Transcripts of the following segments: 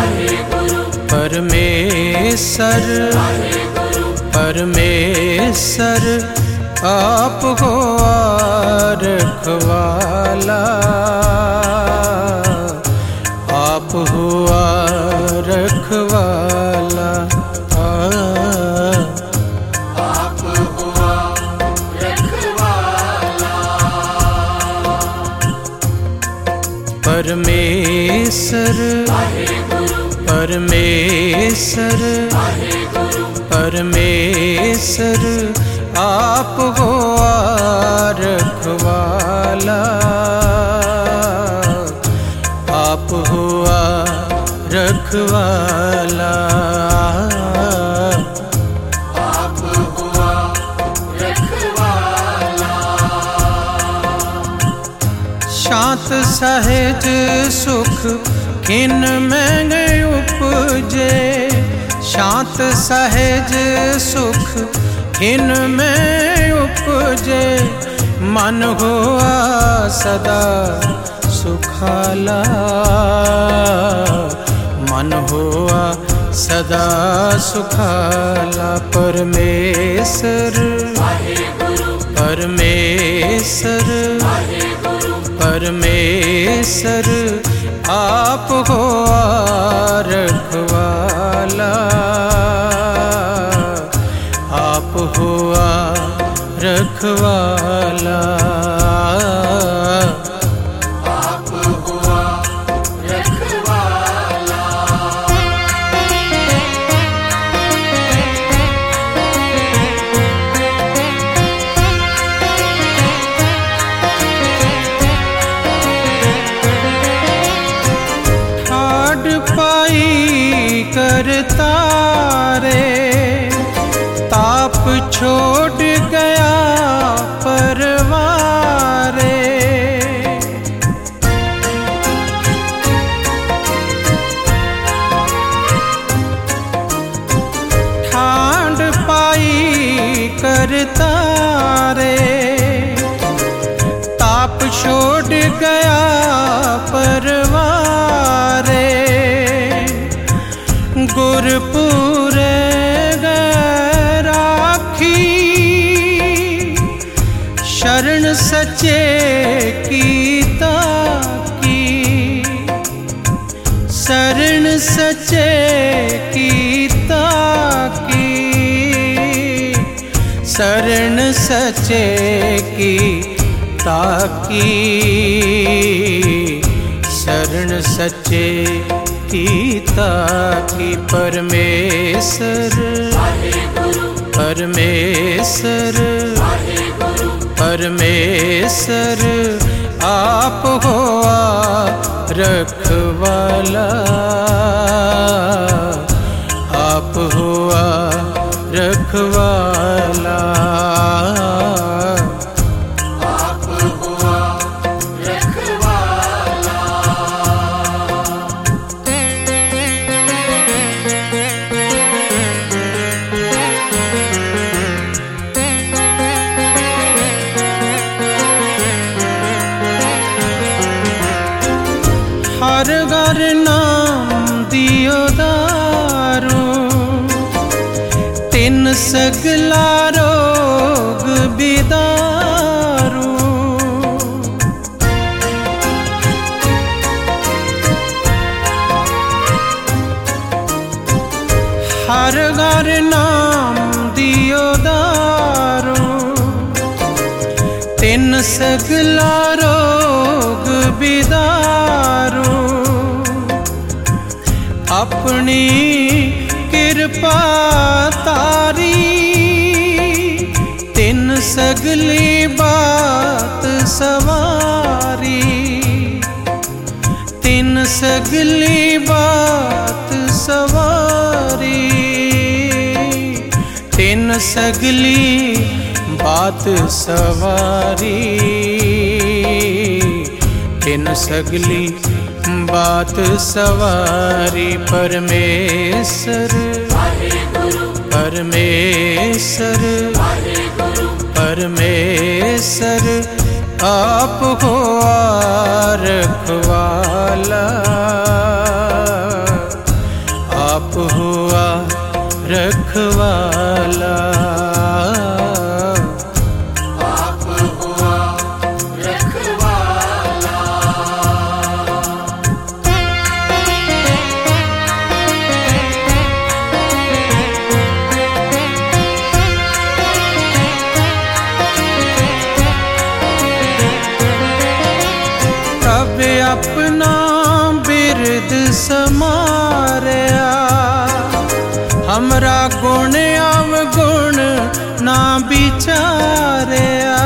परमेश्वर परमेश्वर आप हो रखवाला, आप हुआ रखवाला, आप हुआ रखवाला। परमेश्वर परमेश्वर परमेश्वर आप हो रखवाला, आप हुआ रखवाला, आप हुआ रखवाला। शांत सहज सुख किन में उपजे, शांत सहज सुख किन में उपजे, मन हुआ सदा सुखाला, मन हुआ सदा सुखाला। परमेश्वर परमेश्वर परमेश्वर आप हो रखवाला, आप हुआ रखवाला, आप हुआ रखवाला। पाई करता रे ताप छोड़ गया परवारे, ठांड पाई करता रे ताप छोड़ गया परवारे, गुरपुरे राखी शरण सचे कीता की, शरण सचे कीता की, शरण सचे की ताकी, शरण सचे कीता की। परमेश्वर परमेश्वर परमेश्वर आप हो रखवाला, आप हुआ रखवाला, आप हुआ रखवाला। हर घर नाम दियो दारू, तिन सगला रोग बिदारू, हर घर नाम दियो दारू, तिन सगला रोग बिदारू, अपनी कृपा तारी तिन सगली बात सवारी, तिन सगली बात सवारी, तिन सगली बात सवारी, तिन सगली बात सवारी। परमेश्वर परमेश्वर परमेश्वर आप हो रखवाला, हमरा गुण अवगुण ना विचारिया।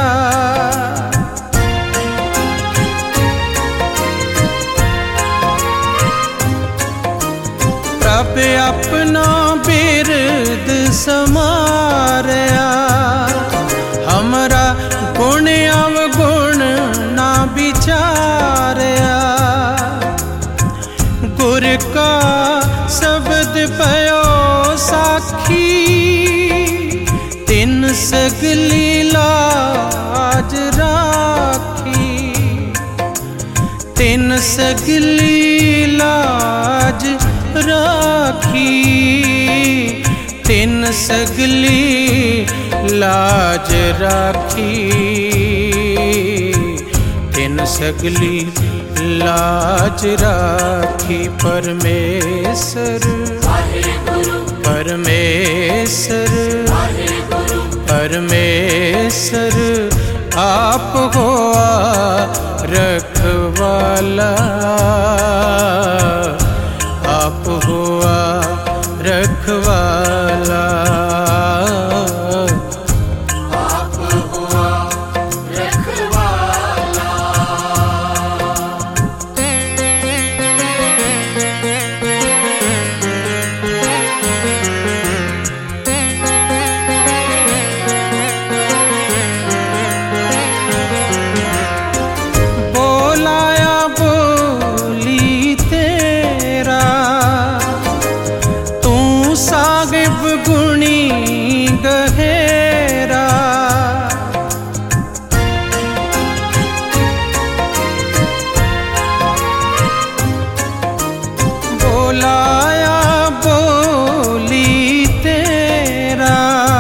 प्रभ अपना बिरद समारिया, हमरा गुण अवगुण ना विचारिया। गुर का शब्द पयो साखी, तिन सगली लाज राखी। तिन सगली लाज राखी, तिन सगली लाज राखी। तिन सगली लाज राखी। परमेश्वर परमेश्वर परमेश्वर आप होआ रखवाला। आप हुआ रखवाला। आप हुआ रखवाला। बोलाया बोली तेरा, तू साहिब गुणी गहेरा। बोलाया बोली तेरा,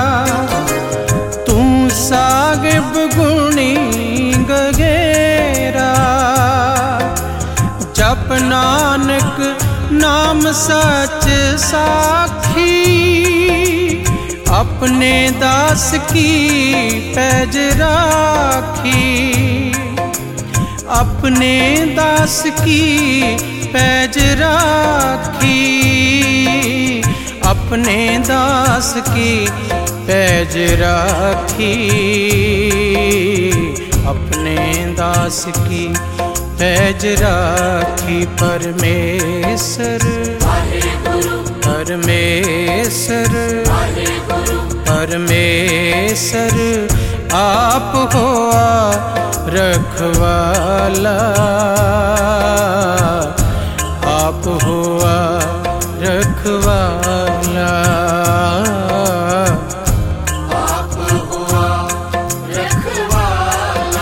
तू साहिब गुणी गहेरा। जप नानक नाम सच साखी, अपने दास की पैज राखी। अपने दास की पैज राखी। अपने दास की पैज राखी। अपने दास की पैज राखी। परमेश्वर परमेश्वर परमेश्वर आप होआ रखवाला। आप हुआ रखवाला। आप हुआ रखवाला।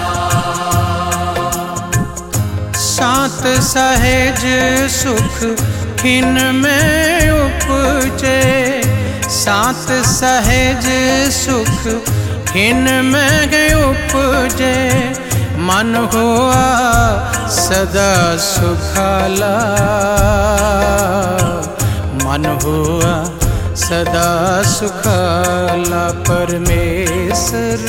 शांत सहज सुख खिन में उपजे। शांत सहज सुख खिन में उपजे। मन हुआ सदा सुखाला। मन हुआ सदा सुखाला। परमेश्वर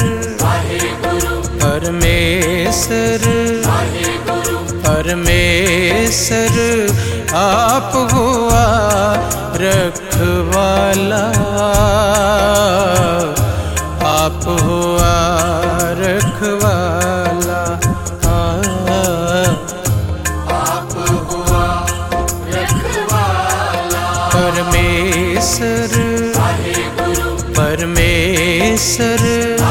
परमेश्वर परमेश्वर आप हुआ रखवाला। आप हुआ रखवाला। आप हुआ रखवाला। परमेश्वर परमेश्वर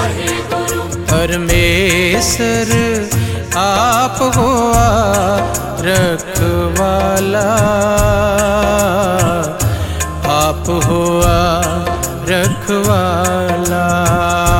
परमेश्वर आप हुआ रखवाला। आप हुआ रखवाला।